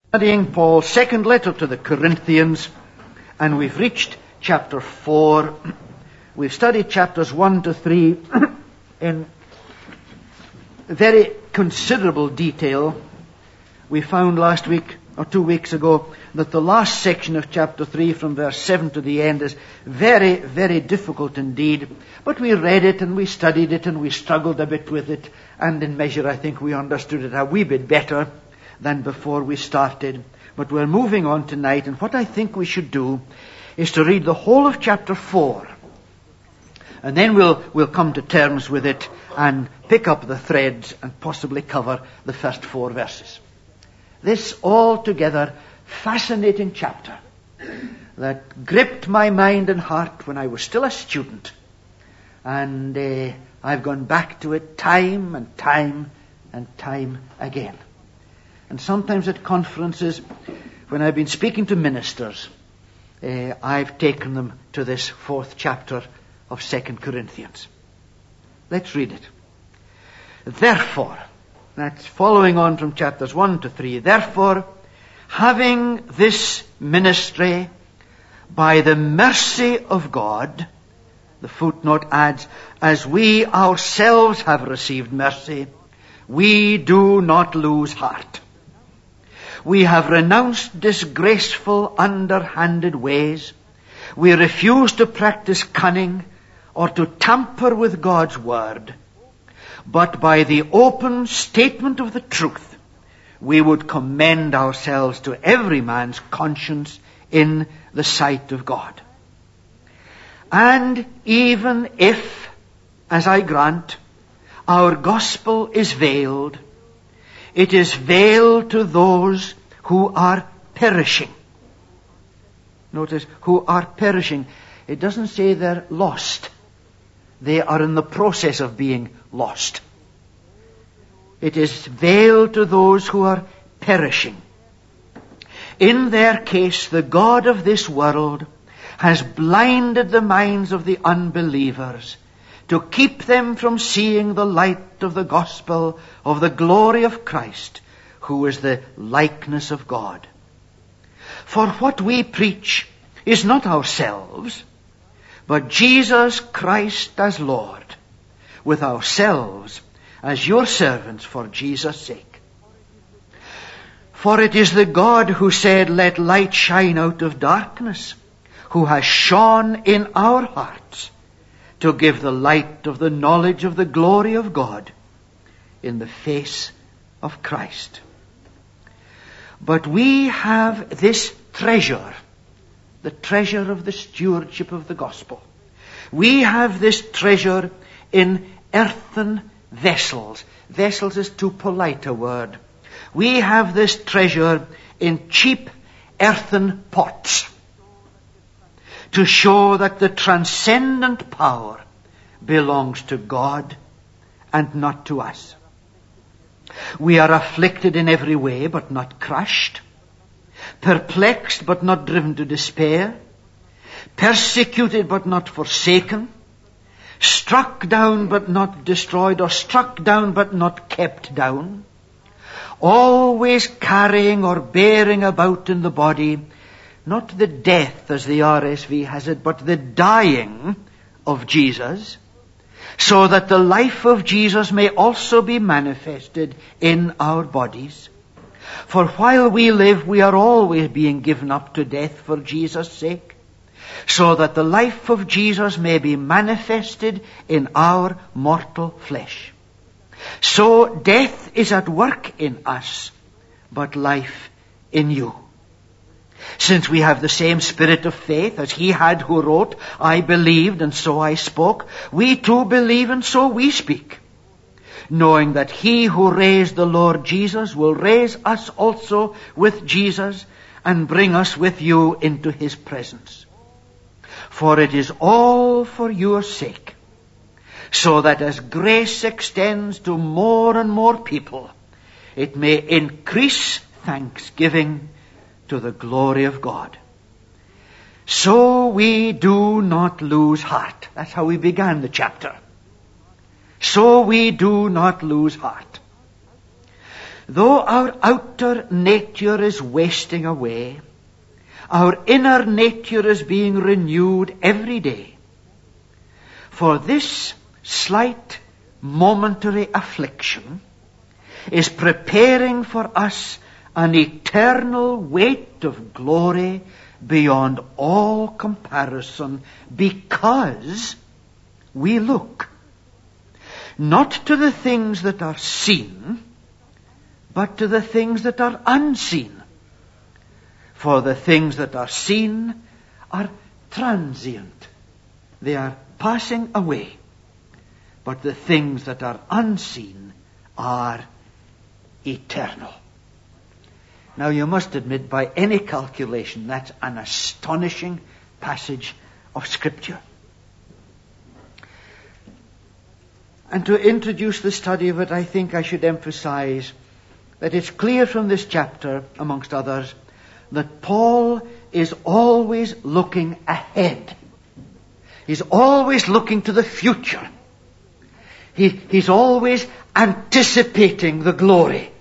Studying Paul's second letter to the Corinthians, and we've reached chapter 4. We've studied chapters 1 to 3 in very considerable detail. We found last week, or 2 weeks ago, that the last section of chapter 3 from verse 7 to the end is very, very difficult indeed. But we read it and we studied it and we struggled a bit with it, and in measure I think we understood it a wee bit better than before we started. But we're moving on tonight, and what I think we should do is to read the whole of chapter 4. And then we'll come to terms with it and pick up the threads and possibly cover the first 4 verses. This altogether fascinating chapter that gripped my mind and heart when I was still a student. And I've gone back to it time and time and time again. And sometimes at conferences, when I've been speaking to ministers, I've taken them to this 4th chapter of 2 Corinthians. Let's read it. Therefore, that's following on from chapters 1 to 3. Therefore, having this ministry by the mercy of God, the footnote adds, as we ourselves have received mercy, we do not lose heart. We have renounced disgraceful, underhanded ways. We refuse to practice cunning or to tamper with God's word. But by the open statement of the truth, we would commend ourselves to every man's conscience in the sight of God. And even if, as I grant, our gospel is veiled, it is veiled to those who are perishing. Notice, who are perishing. It doesn't say they're lost. They are in the process of being lost. It is veiled to those who are perishing. In their case, the God of this world has blinded the minds of the unbelievers to keep them from seeing the light of the gospel of the glory of Christ, who is the likeness of God. For what we preach is not ourselves, but Jesus Christ as Lord, with ourselves as your servants for Jesus' sake. For it is the God who said, let light shine out of darkness, who has shone in our hearts to give the light of the knowledge of the glory of God in the face of Christ. But we have this treasure, the treasure of the stewardship of the gospel. We have this treasure in earthen vessels. Vessels is too polite a word. We have this treasure in cheap earthen pots, to show that the transcendent power belongs to God and not to us. We are afflicted in every way, but not crushed, perplexed, but not driven to despair, persecuted, but not forsaken, struck down, but not destroyed, or struck down, but not kept down, always carrying or bearing about in the body not the death, as the RSV has it, but the dying of Jesus, so that the life of Jesus may also be manifested in our bodies. For while we live, we are always being given up to death for Jesus' sake, so that the life of Jesus may be manifested in our mortal flesh. So death is at work in us, but life in you. Since we have the same spirit of faith as he had who wrote, I believed and so I spoke, we too believe and so we speak, knowing that he who raised the Lord Jesus will raise us also with Jesus and bring us with you into his presence. For it is all for your sake, so that as grace extends to more and more people, it may increase thanksgiving to the glory of God. So we do not lose heart. That's how we began the chapter. So we do not lose heart. Though our outer nature is wasting away, our inner nature is being renewed every day. For this slight momentary affliction is preparing for us an eternal weight of glory beyond all comparison, because we look not to the things that are seen, but to the things that are unseen. For the things that are seen are transient. They are passing away. But the things that are unseen are eternal. Now you must admit, by any calculation, that's an astonishing passage of Scripture. And to introduce the study of it, I think I should emphasize that it's clear from this chapter, amongst others, that Paul is always looking ahead. He's always looking to the future. He's always anticipating the glory.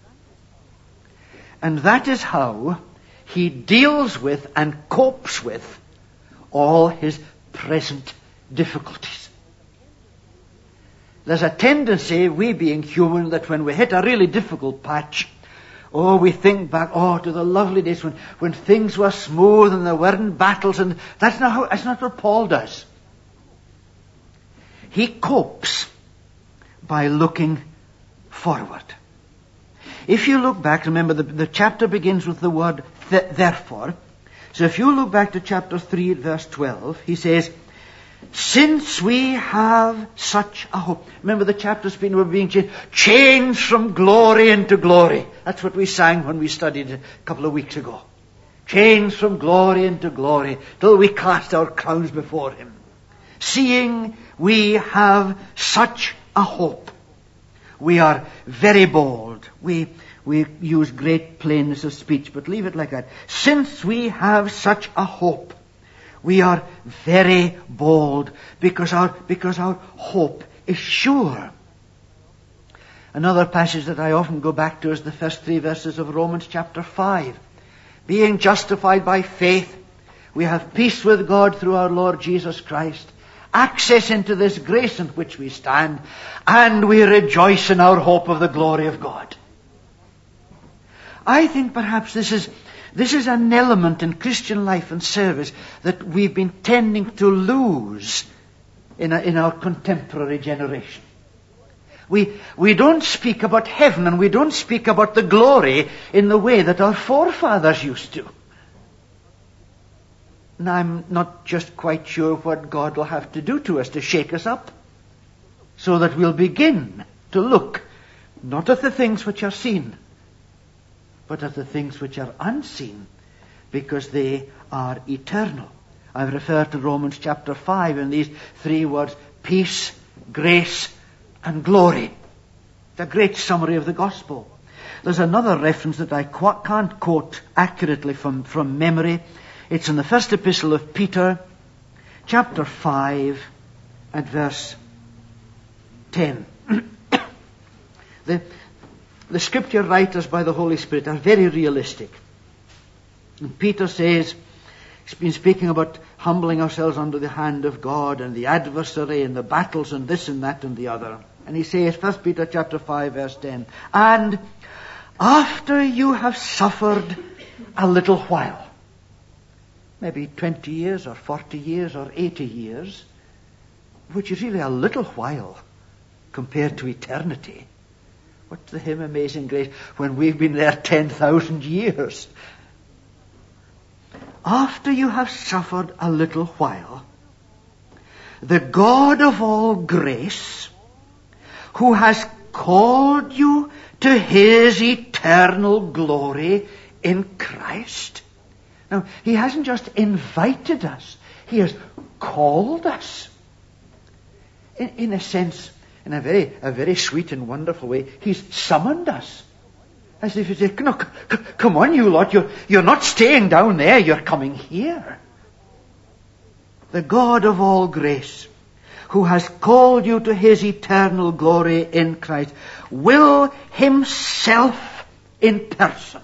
And that is how he deals with and copes with all his present difficulties. There's a tendency, we being human, that when we hit a really difficult patch, we think back, to the lovely days when things were smooth and there weren't battles, and that's not what Paul does. He copes by looking forward. If you look back, remember the chapter begins with the word therefore. So if you look back to chapter 3, verse 12, he says, since we have such a hope. Remember the chapter's we're being changed from glory into glory. That's what we sang when we studied a couple of weeks ago. Changed from glory into glory, till we cast our crowns before him. Seeing we have such a hope. We are very bold. We use great plainness of speech, but leave it like that. Since we have such a hope, we are very bold because our hope is sure. Another passage that I often go back to is the first 3 verses of Romans chapter 5. Being justified by faith, we have peace with God through our Lord Jesus Christ, access into this grace in which we stand, and we rejoice in our hope of the glory of God. I think perhaps this is an element in Christian life and service that we've been tending to lose in our contemporary generation. We don't speak about heaven and we don't speak about the glory in the way that our forefathers used to. And I'm not just quite sure what God will have to do to us to shake us up, so that we'll begin to look not at the things which are seen, but at the things which are unseen, because they are eternal. I've referred to Romans chapter 5 in these 3 words: peace, grace, and glory. It's a great summary of the gospel. There's another reference that I can't quote accurately from memory. It's in the first epistle of Peter, chapter 5, at verse 10. The scripture writers by the Holy Spirit are very realistic. And Peter says, he's been speaking about humbling ourselves under the hand of God and the adversary and the battles and this and that and the other. And he says, 1 Peter chapter 5, verse 10, and after you have suffered a little while, maybe 20 years or 40 years or 80 years, which is really a little while compared to eternity. What's the hymn, Amazing Grace, when we've been there 10,000 years? After you have suffered a little while, the God of all grace, who has called you to his eternal glory in Christ. Now, he hasn't just invited us, he has called us. In a sense, in a very sweet and wonderful way, he's summoned us. As if he said, no, come on you lot, you're not staying down there, you're coming here. The God of all grace, who has called you to his eternal glory in Christ, will himself in person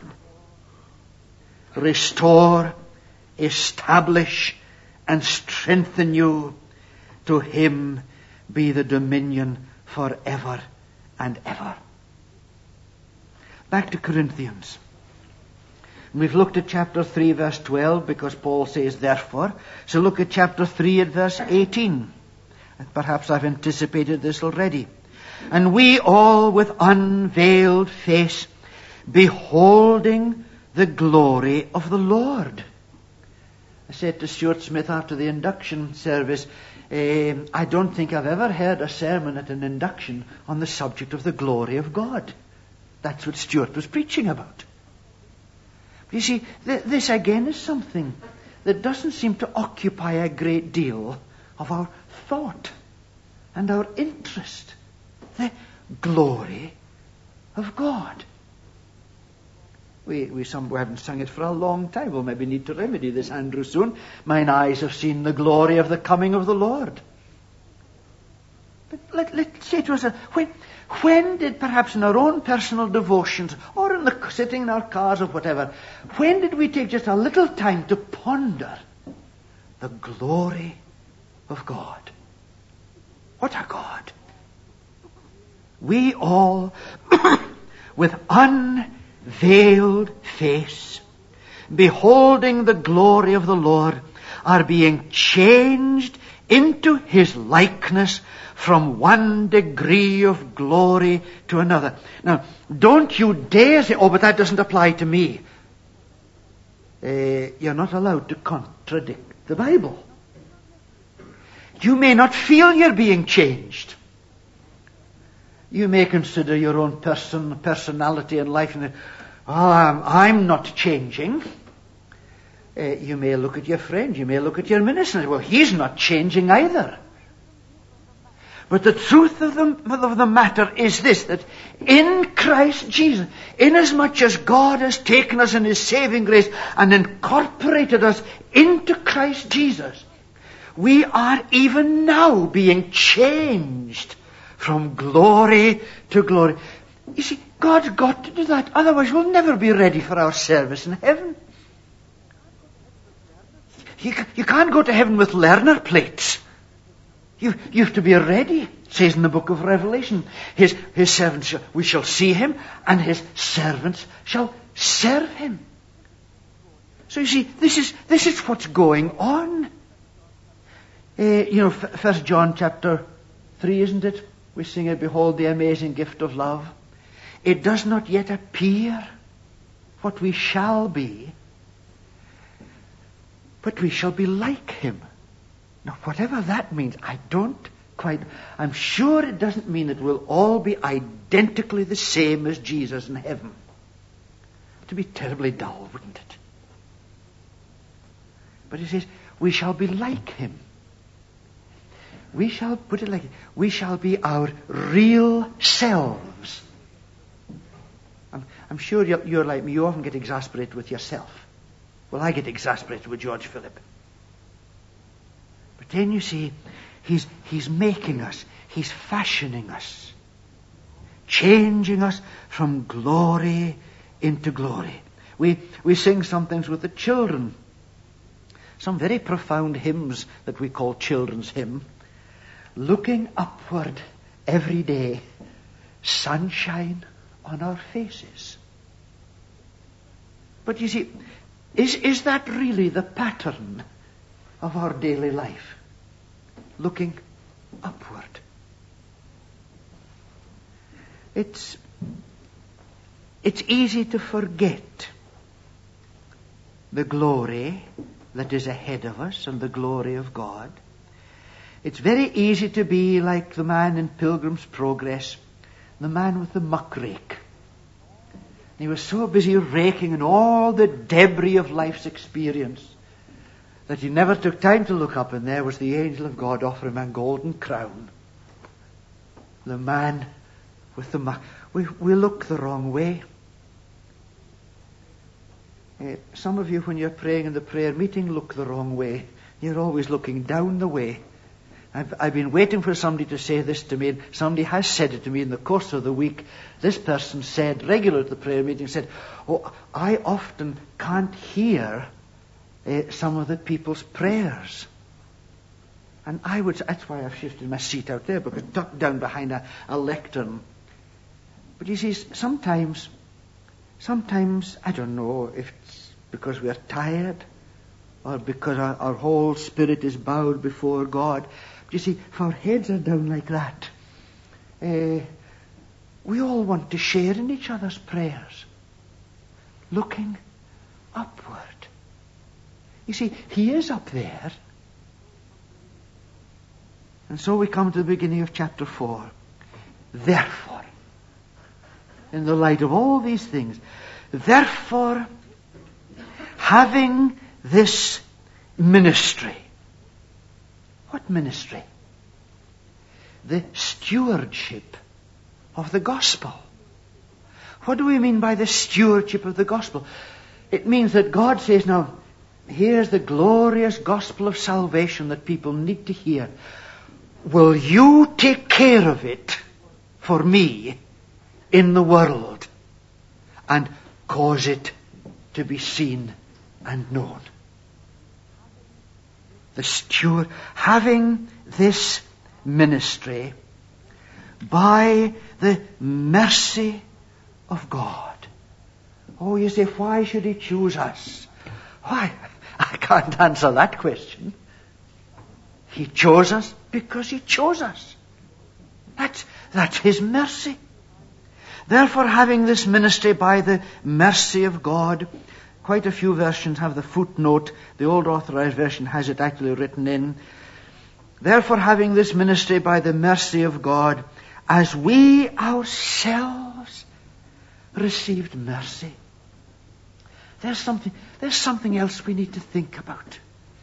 restore, establish, and strengthen you. To him be the dominion forever and ever. Back to Corinthians. We've looked at chapter 3, verse 12, because Paul says, therefore. So look at chapter 3 at verse 18. Perhaps I've anticipated this already. And we all with unveiled face, beholding the glory of the Lord. I said to Stuart Smith after the induction service, I don't think I've ever heard a sermon at an induction on the subject of the glory of God. That's what Stuart was preaching about. You see, this again is something that doesn't seem to occupy a great deal of our thought and our interest. The glory of God. We haven't sung it for a long time. We'll maybe need to remedy this, Andrew, soon. Mine eyes have seen the glory of the coming of the Lord. But let's say to ourselves, when did, perhaps in our own personal devotions, or sitting in our cars or whatever, when did we take just a little time to ponder the glory of God? What a God! We all, with unveiled face, beholding the glory of the Lord, are being changed into his likeness from one degree of glory to another. Now, don't you dare say, but that doesn't apply to me. You're not allowed to contradict the Bible. You may not feel you're being changed. You may consider your own personality and life, and I'm not changing. You may look at your friend, you may look at your minister, well, he's not changing either. But the truth of the matter is this, that in Christ Jesus, inasmuch as God has taken us in his saving grace and incorporated us into Christ Jesus, we are even now being changed from glory to glory. You see, God's got to do that. Otherwise, we'll never be ready for our service in heaven. You can't go to heaven with learner plates. You have to be ready. It says in the book of Revelation, his servants, we shall see him, and his servants shall serve him. So you see, this is what's going on. 1 John chapter 3, isn't it? We sing it, behold the amazing gift of love. It does not yet appear what we shall be, but we shall be like him. Now, whatever that means, I'm sure it doesn't mean that we'll all be identically the same as Jesus in heaven. To be terribly dull, wouldn't it? But it says, we shall be like him. We shall put it like, we shall be our real selves. I'm sure you're like me, you often get exasperated with yourself. Well, I get exasperated with George Philip. But then you see, he's making us, he's fashioning us, changing us from glory into glory. We sing some things with the children, some very profound hymns that we call children's hymn. Looking upward every day, sunshine on our faces. But you see, is that really the pattern of our daily life? Looking upward. It's easy to forget the glory that is ahead of us and the glory of God. It's very easy to be like the man in Pilgrim's Progress, the man with the muck rake. He was so busy raking in all the debris of life's experience that he never took time to look up, and there was the angel of God offering him a golden crown. The man with the muck. We look the wrong way. Some of you, when you're praying in the prayer meeting, look the wrong way. You're always looking down the way. I've been waiting for somebody to say this to me, and somebody has said it to me in the course of the week. This person said, regular at the prayer meeting, said, "Oh, I often can't hear some of the people's prayers." And that's why I've shifted my seat out there, because tucked down behind a lectern. But you see, sometimes, I don't know if it's because we're tired, or because our whole spirit is bowed before God. You see, if our heads are down like that, we all want to share in each other's prayers, looking upward. You see, He is up there. And so we come to the beginning of chapter 4. Therefore, in the light of all these things, therefore, having this ministry. What ministry? The stewardship of the gospel. What do we mean by the stewardship of the gospel? It means that God says, now, here's the glorious gospel of salvation that people need to hear. Will you take care of it for me in the world and cause it to be seen and known? The steward, having this ministry by the mercy of God. Oh, you say, why should He choose us? Why? I can't answer that question. He chose us because He chose us. That's His mercy. Therefore, having this ministry by the mercy of God, quite a few versions have the footnote. The Old Authorized Version has it actually written in. Therefore, having this ministry by the mercy of God, as we ourselves received mercy. There's something else we need to think about.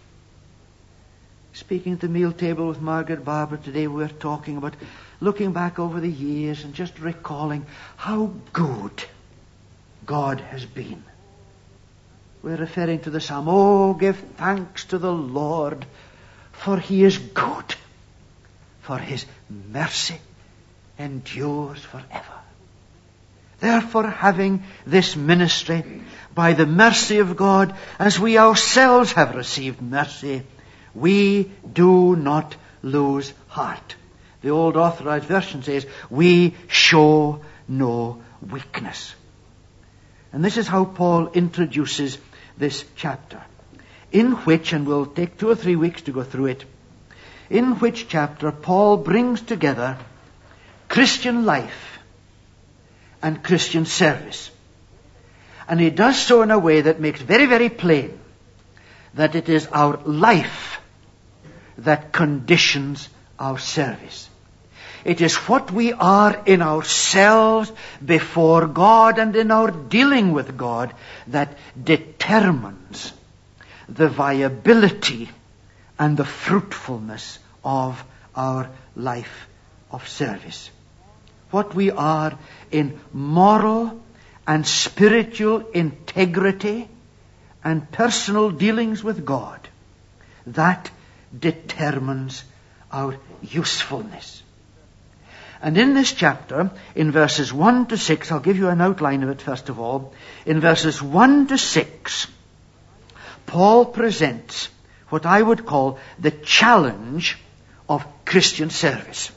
Speaking at the meal table with Margaret Barber today, we were talking about looking back over the years and just recalling how good God has been. We're referring to the psalm, "Oh, give thanks to the Lord, for He is good, for His mercy endures forever." Therefore, having this ministry by the mercy of God, as we ourselves have received mercy, we do not lose heart. The Old Authorized Version says, we show no weakness. And this is how Paul introduces this chapter, in which, and we'll take 2 or 3 weeks to go through it, in which chapter Paul brings together Christian life and Christian service. And he does so in a way that makes very, very plain that it is our life that conditions our service. It is what we are in ourselves before God and in our dealing with God that determines the viability and the fruitfulness of our life of service. What we are in moral and spiritual integrity and personal dealings with God, that determines our usefulness. And in this chapter, in verses 1 to 6, I'll give you an outline of it first of all. In verses 1 to 6, Paul presents what I would call the challenge of Christian service.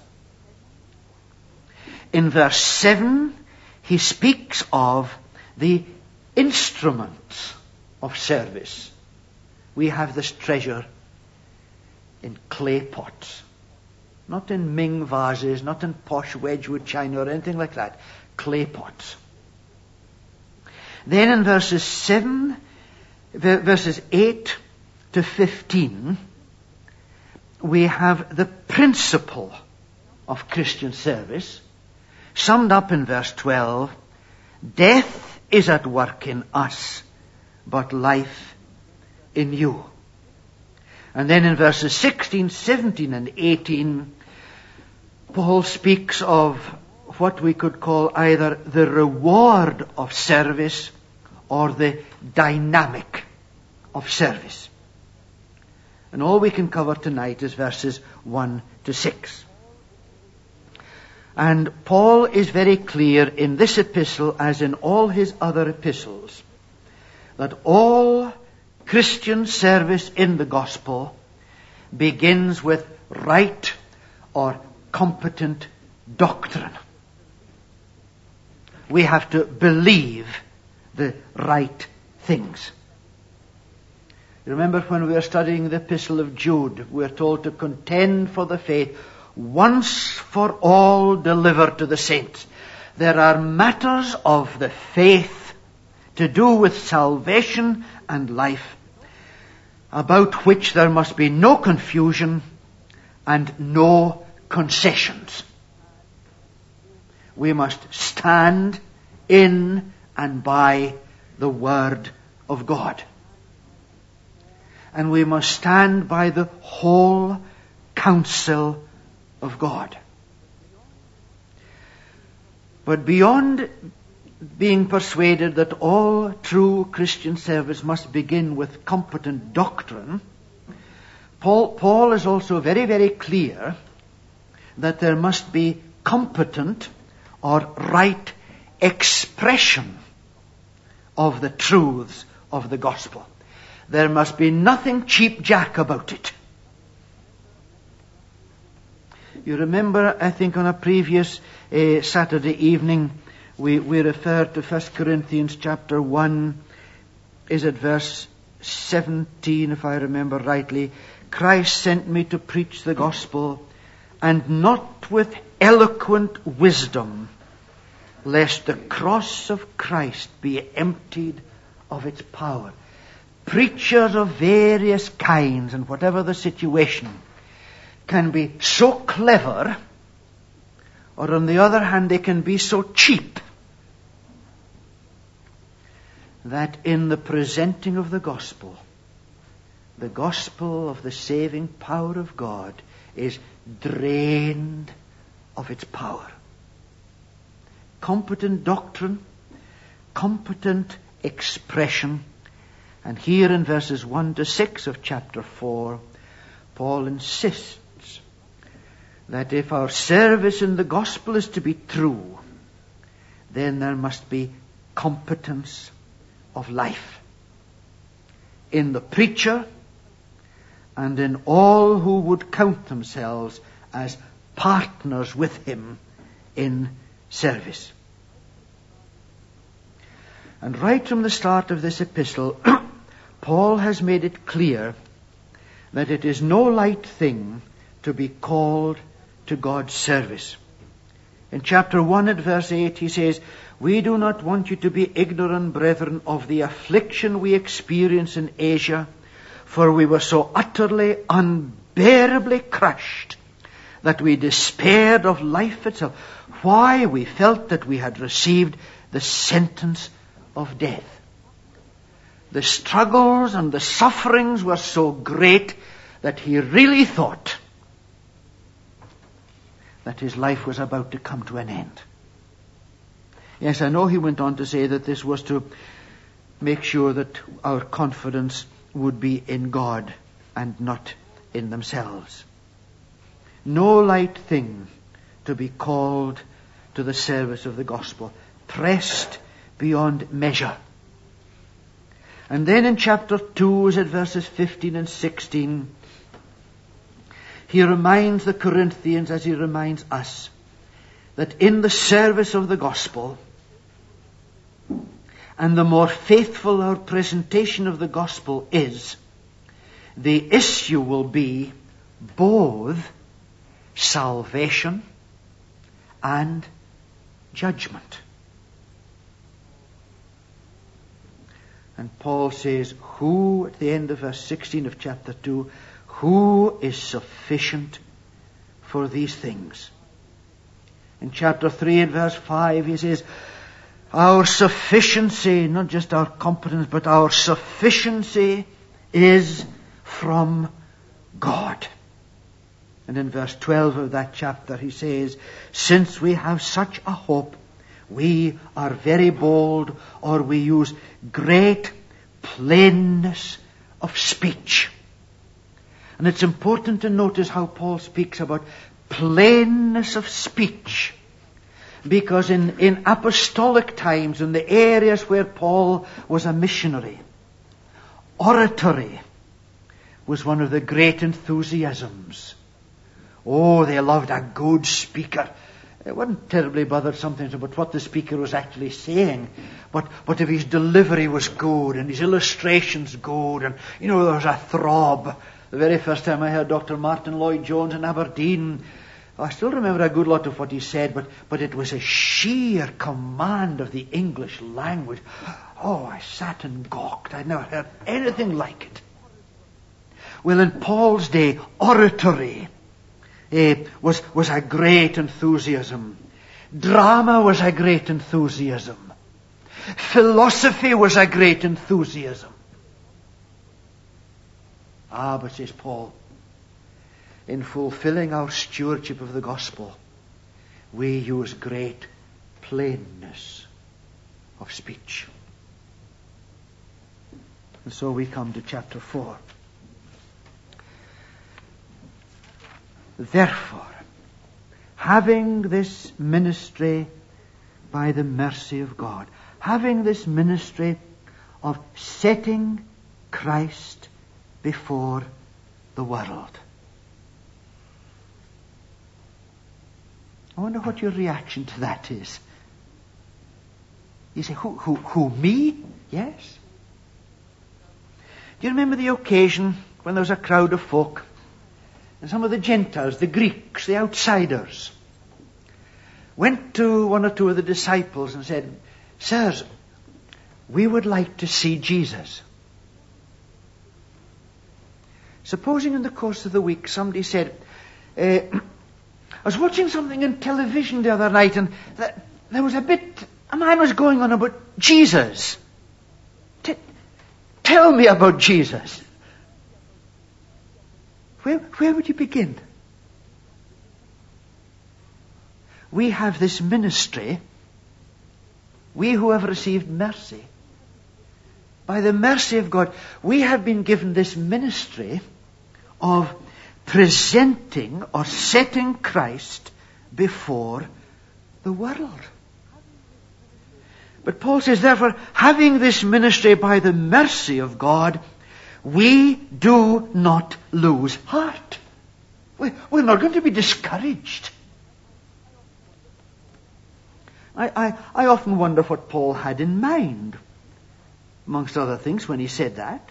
In verse 7, he speaks of the instruments of service. We have this treasure in clay pots. Not in Ming vases, not in posh Wedgwood china or anything like that. Clay pots. Then in verses 8 to 15, we have the principle of Christian service, summed up in verse 12. Death is at work in us, but life in you. And then in verses 16, 17, and 18, Paul speaks of what we could call either the reward of service or the dynamic of service. And all we can cover tonight is verses 1 to 6. And Paul is very clear in this epistle, as in all his other epistles, that all Christian service in the gospel begins with right or competent doctrine. We have to believe the right things. Remember when we were studying the epistle of Jude, we are told to contend for the faith once for all delivered to the saints. There are matters of the faith to do with salvation and life, about which there must be no confusion and no concessions. We must stand in and by the Word of God. And we must stand by the whole counsel of God. But beyond being persuaded that all true Christian service must begin with competent doctrine, Paul is also very, very clear that there must be competent or right expression of the truths of the gospel. There must be nothing cheap-jack about it. You remember, I think on a previous Saturday evening, we referred to 1 Corinthians chapter 1, is it verse 17, if I remember rightly. Christ sent me to preach the gospel, and not with eloquent wisdom, lest the cross of Christ be emptied of its power. Preachers of various kinds, and whatever the situation, can be so clever, or on the other hand, they can be so cheap, that in the presenting of the gospel of the saving power of God is drained of its power. Competent doctrine, competent expression. And here in verses 1 to 6 of chapter 4, Paul insists that if our service in the gospel is to be true, then there must be competence of life in the preacher and in all who would count themselves as partners with him in service. And right from the start of this epistle, Paul has made it clear that it is no light thing to be called to God's service. In chapter 1 at verse 8 he says, "We do not want you to be ignorant, brethren, of the affliction we experienced in Asia, for we were so utterly, unbearably crushed that we despaired of life itself. Why? We felt that we had received the sentence of death." The struggles and the sufferings were so great that he really thought that his life was about to come to an end. Yes, I know he went on to say that this was to make sure that our confidence would be in God and not in themselves. No light thing to be called to the service of the gospel, pressed beyond measure. And then in chapter 2, is it verses 15 and 16, he reminds the Corinthians, as he reminds us, that in the service of the gospel, and the more faithful our presentation of the gospel is, the issue will be both salvation and judgment. And Paul says, who, at the end of verse 16 of chapter 2, who is sufficient for these things? In chapter 3 and verse 5 he says, our sufficiency, not just our competence, but our sufficiency is from God. And in verse 12 of that chapter he says, since we have such a hope, we are very bold, or we use great plainness of speech. And it's important to notice how Paul speaks about plainness of speech. Because in apostolic times, in the areas where Paul was a missionary, oratory was one of the great enthusiasms. Oh, they loved a good speaker. It wasn't terribly bothered sometimes about what the speaker was actually saying, but if his delivery was good and his illustrations good, and there was a throb. The very first time I heard Dr. Martin Lloyd-Jones in Aberdeen, I still remember a good lot of what he said, but it was a sheer command of the English language. Oh, I sat and gawked. I'd never heard anything like it. Well, in Paul's day, oratory was a great enthusiasm. Drama was a great enthusiasm. Philosophy was a great enthusiasm. But says Paul, in fulfilling our stewardship of the gospel, we use great plainness of speech. And so we come to chapter 4. Therefore, having this ministry by the mercy of God, having this ministry of setting Christ before the world. I wonder what your reaction to that is. You say, who, me? Yes. Do you remember the occasion when there was a crowd of folk, and some of the Gentiles, the Greeks, the outsiders, went to one or two of the disciples and said, Sirs, we would like to see Jesus. Supposing in the course of the week somebody said, I was watching something on television the other night, and there was a man was going on about Jesus. Tell me about Jesus. Where would you begin? We have this ministry, we who have received mercy. By the mercy of God, we have been given this ministry of presenting or setting Christ before the world. But Paul says, therefore, having this ministry by the mercy of God, we do not lose heart. We're not going to be discouraged. I often wonder what Paul had in mind, amongst other things, when he said that.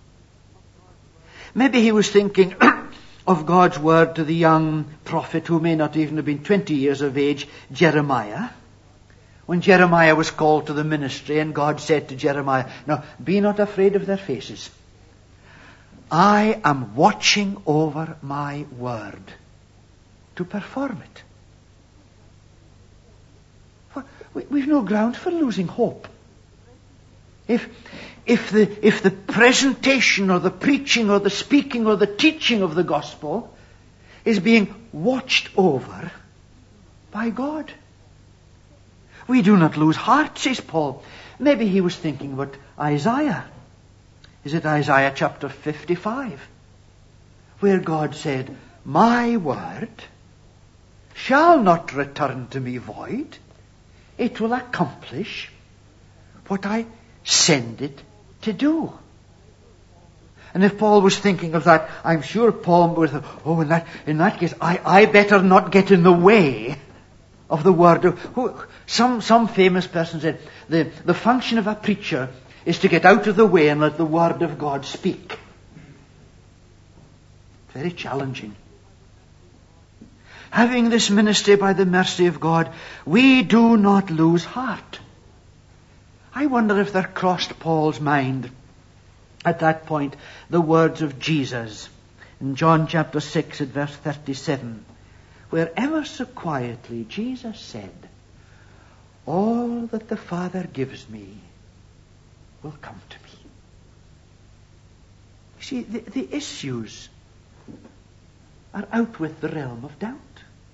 Maybe he was thinking of God's word to the young prophet who may not even have been 20 years of age, Jeremiah. When Jeremiah was called to the ministry and God said to Jeremiah, now, be not afraid of their faces. I am watching over my word to perform it. We've no ground for losing hope. If the presentation or the preaching or the speaking or the teaching of the gospel is being watched over by God. We do not lose heart, says Paul. Maybe he was thinking about Isaiah. Is it Isaiah chapter 55? Where God said, my word shall not return to me void. It will accomplish what I send it to do. And if Paul was thinking of that, I'm sure Paul was, in that case, I better not get in the way of the word of... Some famous person said, the function of a preacher is to get out of the way and let the word of God speak. Very challenging. Having this ministry by the mercy of God, we do not lose heart. I wonder if there crossed Paul's mind at that point the words of Jesus in John chapter 6 at verse 37, where ever so quietly Jesus said, all that the Father gives me will come to me. You see, the issues are out with the realm of doubt.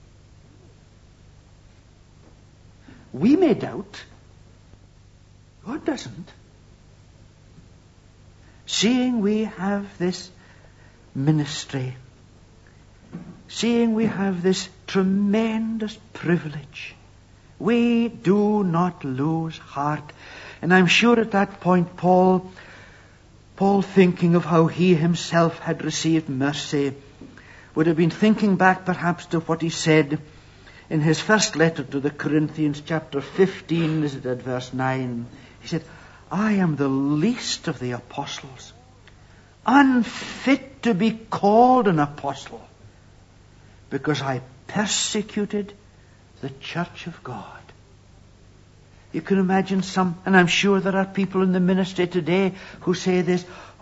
We may doubt. God doesn't. Seeing we have this ministry, seeing we have this tremendous privilege, we do not lose heart. And I'm sure at that point Paul thinking of how he himself had received mercy, would have been thinking back perhaps to what he said in his first letter to the Corinthians, chapter 15, is it at verse 9? He said, I am the least of the apostles, unfit to be called an apostle, because I persecuted the church of God. You can imagine and I'm sure there are people in the ministry today who say this,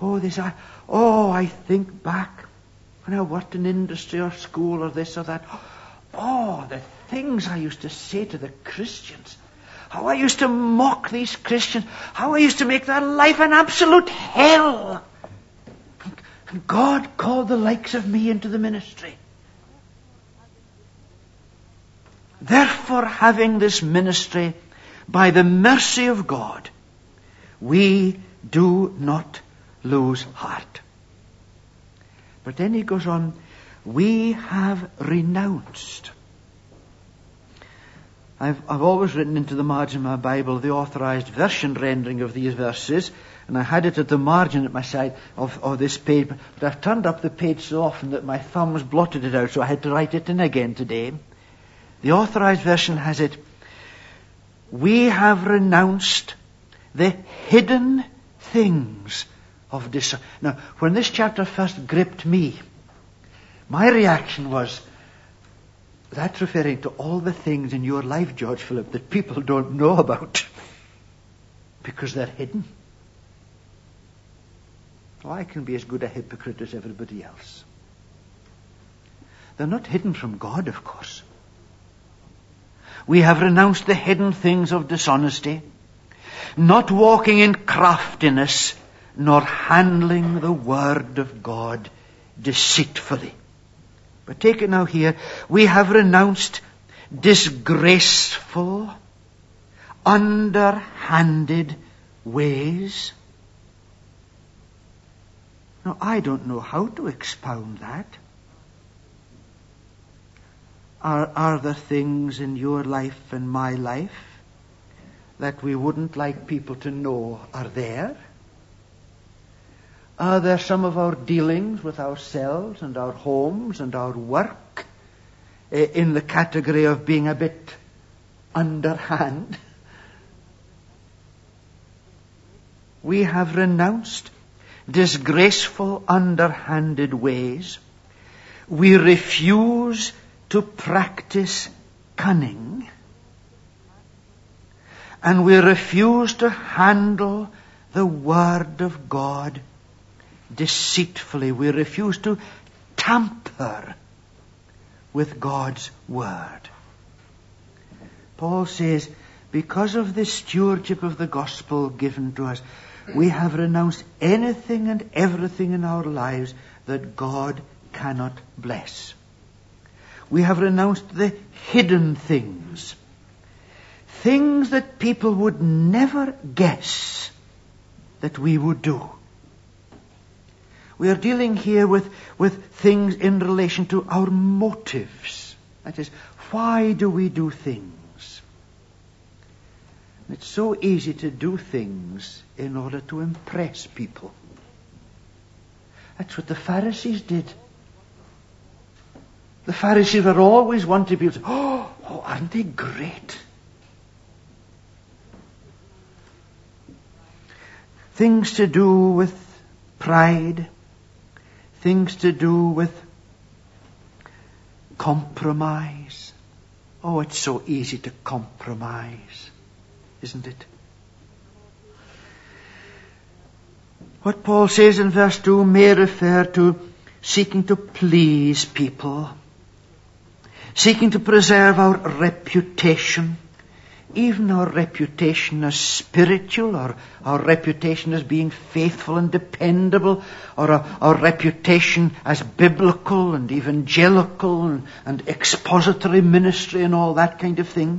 I think back when I worked in industry or school or this or that. The things I used to say to the Christians. How I used to mock these Christians. How I used to make their life an absolute hell. And God called the likes of me into the ministry. Therefore, having this ministry, by the mercy of God, we do not lose heart. But then he goes on, we have renounced. I've always written into the margin of my Bible the authorized version rendering of these verses, and I had it at the margin at my side of this page, but I've turned up the page so often that my thumbs blotted it out, so I had to write it in again today. The authorized version has it, we have renounced the hidden things of dishonor. Now, when this chapter first gripped me, my reaction was, that's referring to all the things in your life, George Philip, that people don't know about because they're hidden. Well, I can be as good a hypocrite as everybody else. They're not hidden from God, of course. We have renounced the hidden things of dishonesty, not walking in craftiness, nor handling the word of God deceitfully. But take it now here. We have renounced disgraceful, underhanded ways. Now, I don't know how to expound that. Are there things in your life and my life that we wouldn't like people to know are there? Are there some of our dealings with ourselves and our homes and our work in the category of being a bit underhand? We have renounced disgraceful, underhanded ways. We refuse to practice cunning. And we refuse to handle the Word of God deceitfully. We refuse to tamper with God's Word. Paul says, because of the stewardship of the gospel given to us, we have renounced anything and everything in our lives that God cannot bless. We have renounced the hidden things. Things that people would never guess that we would do. We are dealing here with things in relation to our motives. That is, why do we do things? It's so easy to do things in order to impress people. That's what the Pharisees did. The Pharisees were always wanting people to say, oh, aren't they great? Things to do with pride, things to do with compromise. Oh, it's so easy to compromise, isn't it? What Paul says in verse 2 may refer to seeking to please people, seeking to preserve our reputation, even our reputation as spiritual, or our reputation as being faithful and dependable, or our reputation as biblical and evangelical and expository ministry and all that kind of thing,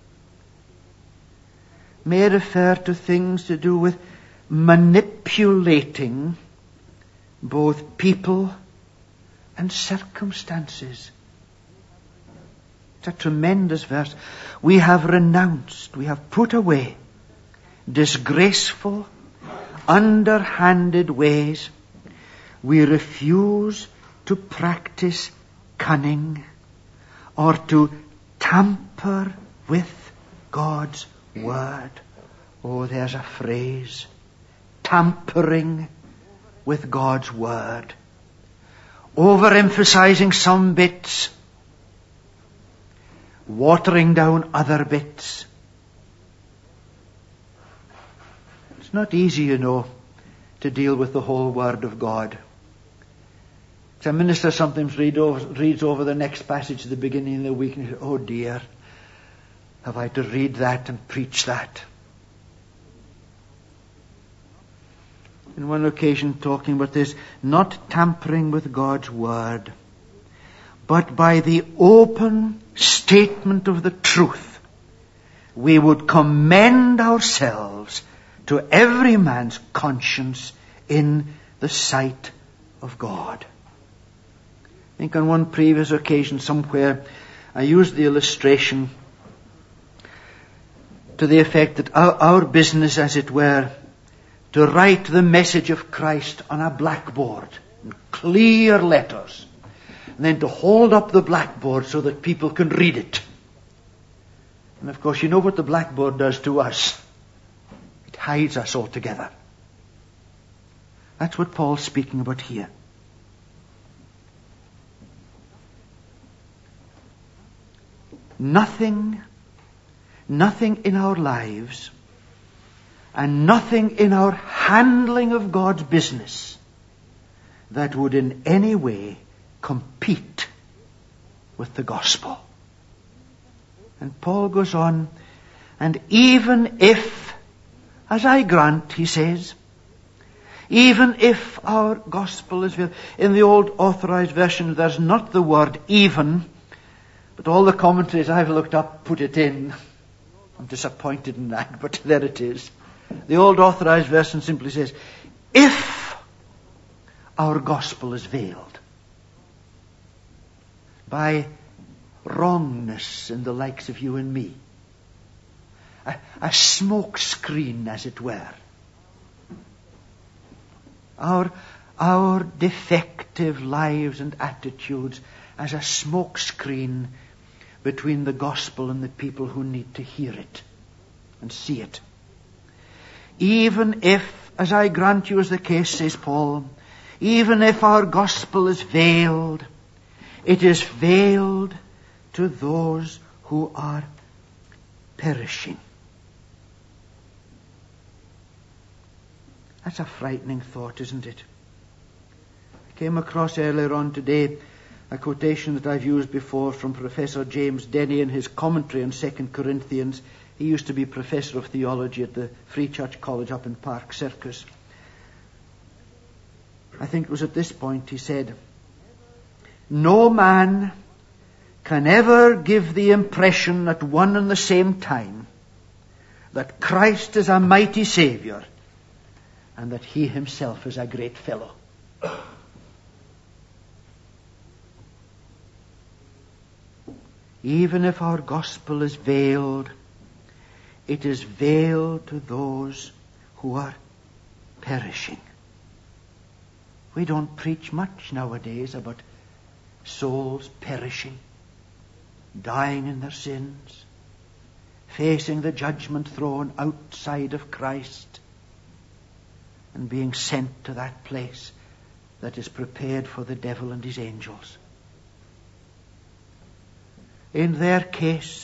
may refer to things to do with manipulating both people and circumstances. It's a tremendous verse. We have renounced, we have put away disgraceful, underhanded ways. We refuse to practice cunning or to tamper with God's word. Oh, there's a phrase. Tampering with God's word. Overemphasizing some bits. Watering down other bits. It's not easy, to deal with the whole Word of God. A minister sometimes reads over the next passage at the beginning of the week and he says, oh dear, have I to read that and preach that? On one occasion talking about this, not tampering with God's word, but by the open statement of the truth, we would commend ourselves to every man's conscience in the sight of God. I think on one previous occasion somewhere I used the illustration to the effect that our business, as it were, to write the message of Christ on a blackboard in clear letters, and then to hold up the blackboard so that people can read it. And of course, you know what the blackboard does to us. It hides us altogether. That's what Paul's speaking about here. Nothing in our lives and nothing in our handling of God's business that would in any way compete with the gospel. And Paul goes on, and even if, as I grant, he says, even if our gospel is veiled. In the old authorized version there's not the word even, but all the commentaries I've looked up put it in. I'm disappointed in that, but there it is. The old authorized version simply says, if our gospel is veiled by wrongness in the likes of you and me, a smoke screen, as it were. Our defective lives and attitudes as a smoke screen between the gospel and the people who need to hear it and see it. Even if, as I grant you is the case, says Paul, even if our gospel is veiled, it is veiled to those who are perishing. That's a frightening thought, isn't it? I came across earlier on today a quotation that I've used before from Professor James Denny in his commentary on 2 Corinthians. He used to be Professor of Theology at the Free Church College up in Park Circus. I think it was at this point he said, no man can ever give the impression at one and the same time that Christ is a mighty Saviour and that he himself is a great fellow. Even if our gospel is veiled, it is veiled to those who are perishing. We don't preach much nowadays about souls perishing, dying in their sins, facing the judgment throne outside of Christ, and being sent to that place that is prepared for the devil and his angels. In their case,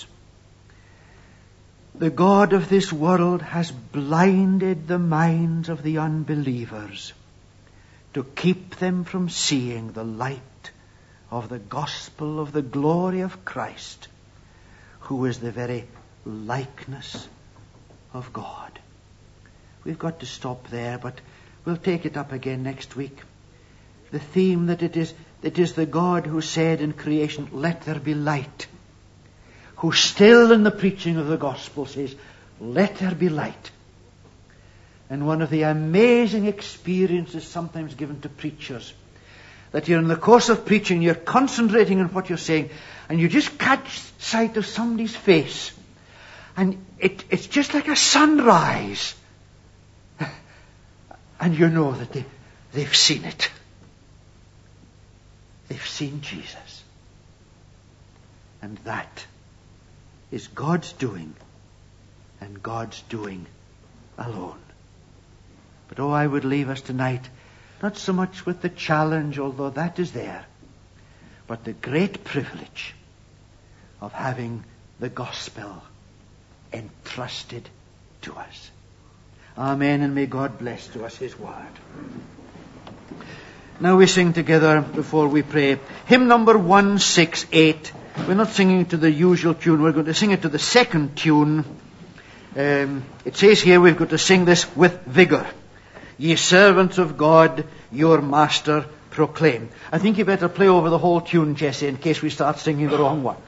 the God of this world has blinded the minds of the unbelievers to keep them from seeing the light of the gospel of the glory of Christ, who is the very likeness of God. We've got to stop there, but we'll take it up again next week. The theme that it is the God who said in creation, let there be light, who still in the preaching of the gospel says, let there be light. And one of the amazing experiences sometimes given to preachers that you're in the course of preaching, you're concentrating on what you're saying, and you just catch sight of somebody's face, and it's just like a sunrise, and you know that they've seen it. They've seen Jesus. And that is God's doing, and God's doing alone. But I would leave us tonight not so much with the challenge, although that is there, but the great privilege of having the gospel entrusted to us. Amen, and may God bless to us His word. Now we sing together before we pray. Hymn number 168. We're not singing to the usual tune. We're going to sing it to the second tune. It says here we've got to sing this with vigor. Ye servants of God, your master proclaim. I think you better play over the whole tune, Jesse, in case we start singing the wrong one.